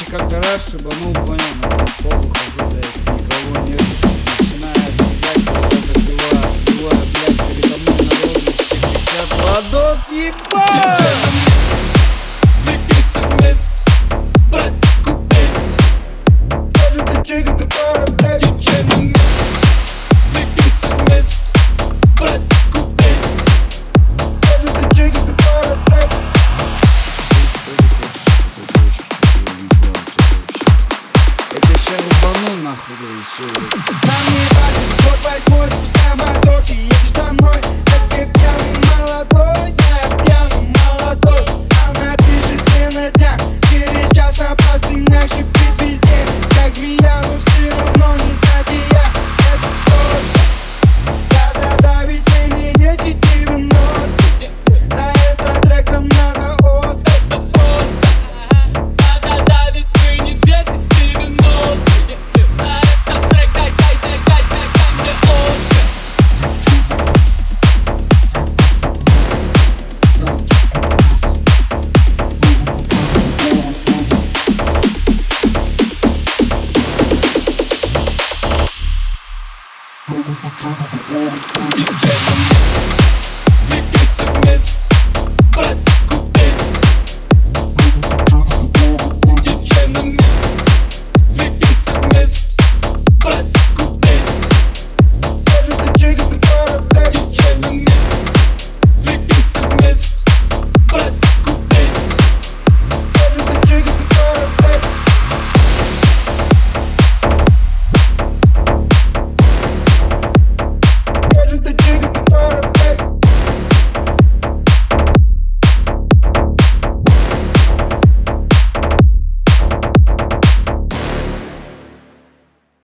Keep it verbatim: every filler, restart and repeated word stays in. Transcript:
как-то раз шибанул, понял, на танцпол хожу, блядь, никого нет. Начинаю бегать, глаза закрываю, открываю, блядь, передо мной народ, все кричат: Владос, ебать! Двигай совмест, братик, купись. Даже ты чайка, которая, блядь, Диджей на мест. Двигай совмест, братик, купись. даже ты чайка, которая, блядь. Слушай, что ты хочешь, что ты хочешь, что ты не понял, ты вообще. Это ща ебанул нахуй, да и всё. Нам не важно, вот возьмой, спускай моторчик, едешь со мной. Как ты пьяный молодой, я пьяный молодой. Она пишет мне на днях, через час на простынях шипит везде, как змея, но все равно не знать и я. Это просто, да-да-да, ведь мне не эти девяностые. За этот трек нам надо Оскар. Это просто, да-да-да, ведь мы не дети девяностые. За этот трек дай, дай, дай, дай, дай, дай мне Оскар. Диджей